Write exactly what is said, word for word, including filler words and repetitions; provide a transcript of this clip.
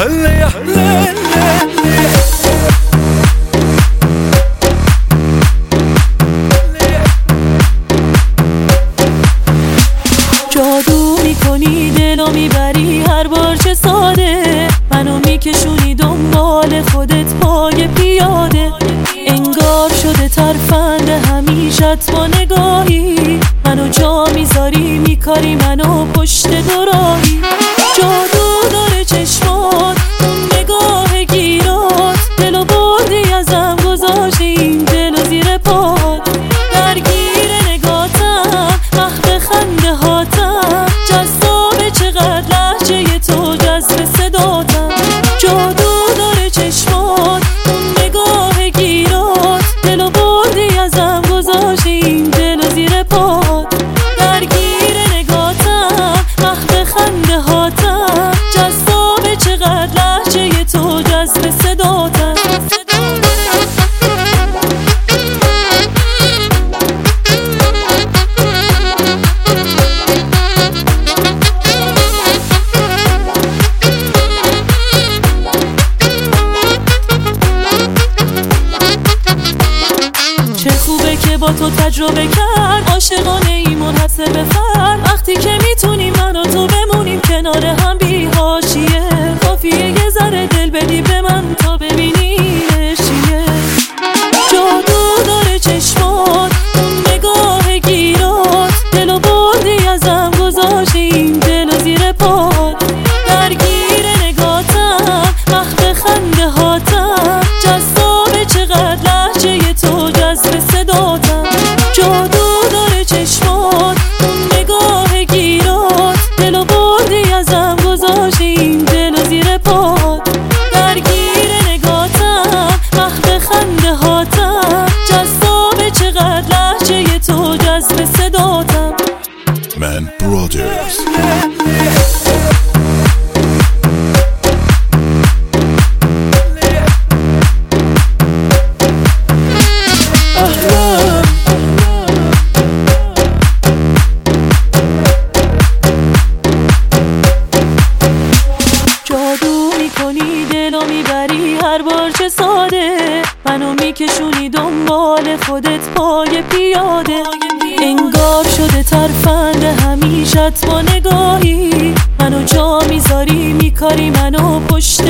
جادو میکنی دلو میبری هر بار چه ساده، منو میکشونی دنبال خودت پای پیاده. انگار شده ترفند همیشت با نگاهی، منو جا میذاری میکاری منو پشت دوراهی. جادو داره چشمات اون نگاه گیرات، دلو بردی ازم گذاشتی این دلو زیر پات. درگیر نگاتم مخب خنده هاتم، جذاب چقدر لحجه تو جذب صداتم. جادو داره چشمات اون نگاه گیرات، دلو بردی ازم گذاشتی این دلو زیر پات. درگیر نگاتم مخب خنده هاتم، جذاب چقدر لحجه تو جذب صداتم. چه خوبه که با تو تجربه کرد، عاشقانه ای منحصر به فرد. وقتی که میتونیم من و تو بمونیم کنار هم بی حاشیه، کافیه یه ذره دل بدی به من تا ببینیش چیه. جادو داره چشمات اون نگاه گیرات، دلو بردی ازم گذاشتی این دلو زیر پات. درگیر نگاتم مخب خنده هاتم، جذاب چقدر لحجه تو جذب صداتم. جادو داره چشمات اون نگاه گیرات، دلو بردی ازم گذاشتی این دلو زیر پات. درگیر نگاتم مخب خنده هاتم، جذاب چقدر لحجه تو جذب صداتم. من برادرز. جادو میکنی دلو میبری هر بار چه ساده، منو میکشونی دنبال خودت پای پیاده. انگار شده ترفند همیشت با نگاهی، منو جا میذاری میکاری منو پشت